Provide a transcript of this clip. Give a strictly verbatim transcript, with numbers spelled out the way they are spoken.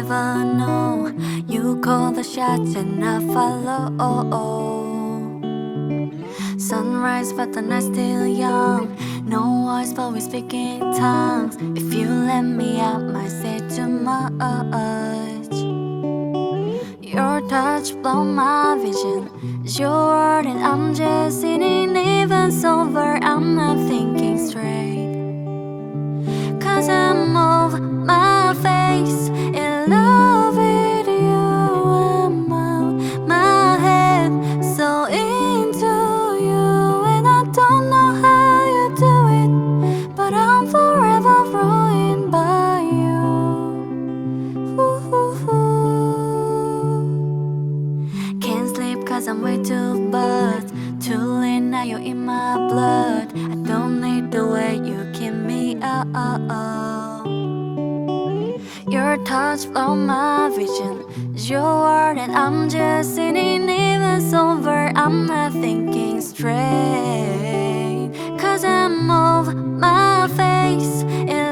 never know. You call the shots and I follow. Sunrise, but the night's still young. No voice, but we speak in tongues. If you let me, I might say too much. Your touch blow my vision. Your word and I'm just sitting. Even sober, I'm not thinking straight. Cause I move my face in love with you. I'm out my head so into you. And I don't know how you do it, but I'm forever ruined by you. Ooh, ooh, ooh. Can't sleep cause I'm way too buzzed. Too late now, you're in my blood. I don't need the way you keep me up. Your touch blow my vision. Your word and I'm just sitting. Even sober, I'm not thinking straight. Cause I move my face in